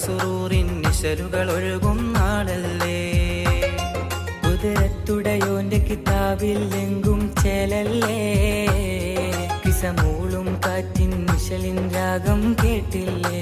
സുറൂറിൻ നിശലുകൾ ഒഴുകും നാളല്ലേ. കുതിരത്തുടയോന്റെ കിതാബിൽ എങ്കും ചേലല്ലേ. കിസമൂളും കാറ്റിൻ നിശലിൻ രാഗം കേട്ടില്ലേ.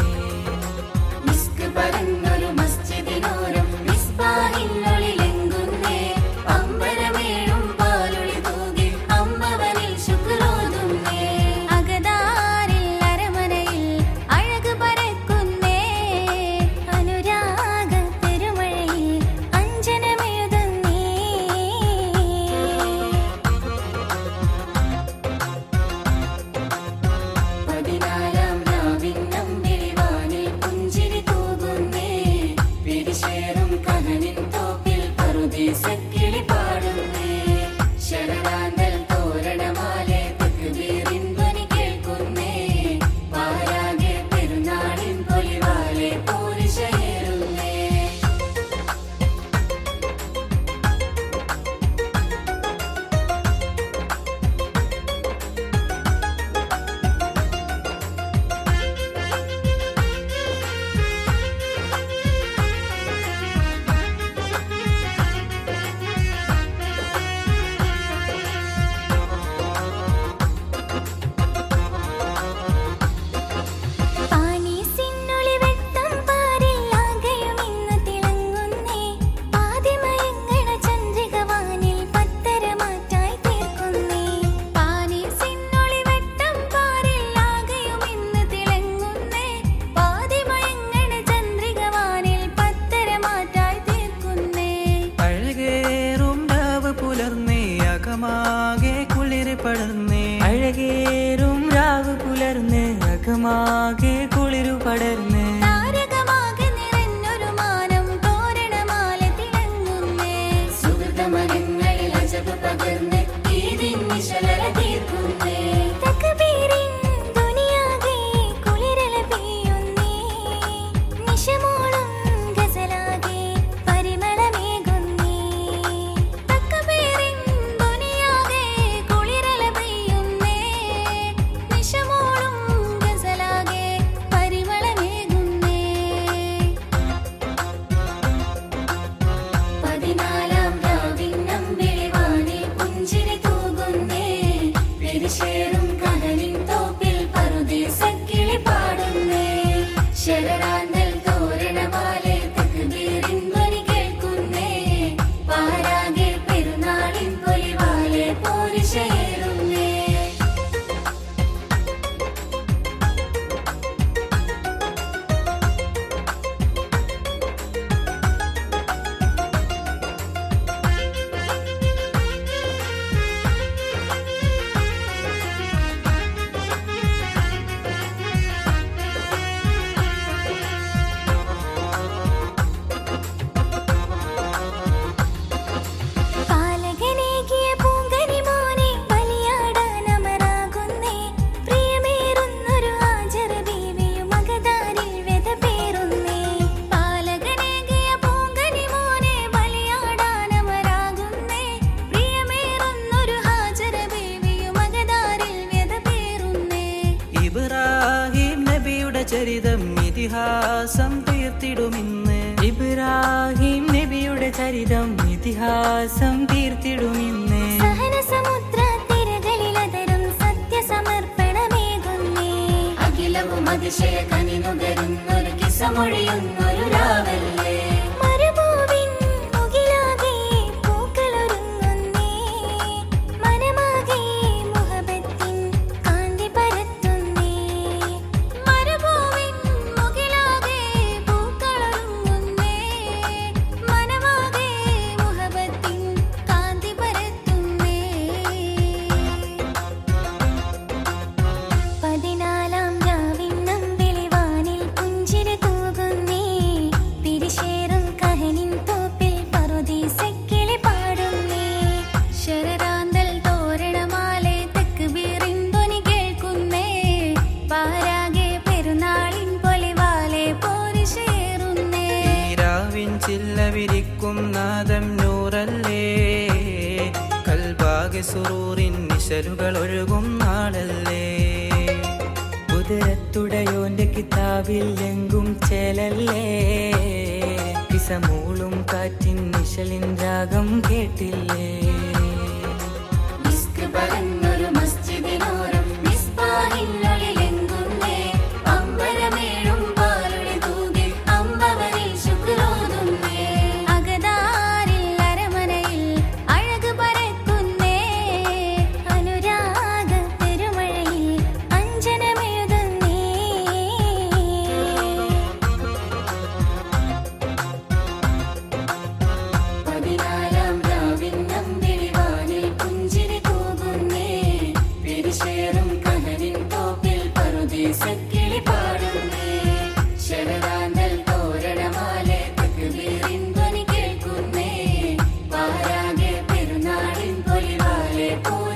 അഴകേറും രാവ് പുലർന്ന് അകമാകെ കുളിരു പടർന്ന് താരകമാകെ നിറഞ്ഞൊരു മാനം തോരണമാല തിളങ്ങുന്നേ. സുഹൃതമനങ്ങളിൽ അജബ് പകർന്ന് ഈദിൻ നിശലര തീർക്കുന്നേ. തക്ബീരിൻ ദുനിയാകെ കുളിരല പെയ്യുന്നേ. നിശമോളം ഗസലാകെ പരിമളമേകുന്നേ. തക്ബീരിൻ ദുനിയാകെ കുളിരല പെയ്യുന്നേ. നിശമോളം ഗസലാകെ പരിമളമേകുന്നേ. 14-ാം രാവിൻ നമ്പിളിവാനിൽ പുഞ്ചിരി തൂകുന്നേ. പിരിശേറും കനലിൻ തോപ്പിൽ പറുദീസക്കിളി പാടുന്നേ. ശരറാന്തൽ തോരണമാലെ തക്ബീരിൻ ധ്വനി കേൾക്കുന്നേ. പാരാകെ പെരുന്നാളിൻ പൊലിവാലെ പോരിശയേറുന്നേ. പാലകനേകിയ പൂങ്കനിമോനെ ബലിയാടാനമറാകുന്നേ. പ്രിയമേറുന്നൊരു ഹാജറ ബീവിയും അകതാരിൽ വ്യതപേറുന്നേ. പാലകനേകിയ പൂങ്കനിമോനെ ബലിയാടാനമറാകുന്നേ. പ്രിയമേറുന്നൊരു ഹാജറ ബീവിയും അകതാരിൽ വ്യതപേറുന്നേ. ഇബ്രാഹിം നബിയുടെ ചരിതം ഇതിഹാസം തീർത്തിടുമിന്ന്. ഇബ്രാഹിം നബിയുടെ ചരിതം ഇതിഹാസം തീർത്തിടുമിന്ന്. സഹനസമുദ്ര തിരകളിലതരും സത്യസമർപ്പണമേകുന്നേ. അഖിലവും അതിശയ കനിനുകരുന്നൊരു കിസമൊഴിയുന്നൊരു രാവല്ലേ. മരുഭൂവിൻ മുകിലാകെ പൂക്കളൊരുങ്ങുന്നേ. മനമാകെ മുഹബത്തിൻ കാന്തി പരത്തുന്നേ. മരുഭൂവിൻ മുകിലാകെ പൂക്കളൊരുങ്ങുന്നേ. മനമാകെ മുഹബത്തിൻ കാന്തി പരത്തുന്നേ. 14-ാം രാവിൻ നമ്പിളിവാനിൽ പുഞ്ചിരി തൂകുന്നേ. പിരിശേറും കഹനിൻ തോപ്പിൽ പറുദീസക്കിളി പാടുന്നേ. ശരറാന്തൽ തോരണമാലെ തക്ബീറിൻ ധ്വനി കേൾക്കുന്നേ. പാരാകെ പെരുന്നാളിൻ പൊലിവാലെ പോരിശയേറുന്നേ. ഈരാവിൻ ചില്ല വിരിക്കും നാദം നൂറല്ലേ. കൽബാകെ സുറൂറിൻ നിശലുകൾ ഒഴുകും നാളല്ലേ. കുതിരത്തുടയോന്റെ കിതാബിൽ എങ്കും ചേലല്ലേ പിസമൂളും കാറ്റിൻ നിശലിൻ രാഗം കേട്ടില്ലേ ൂരേ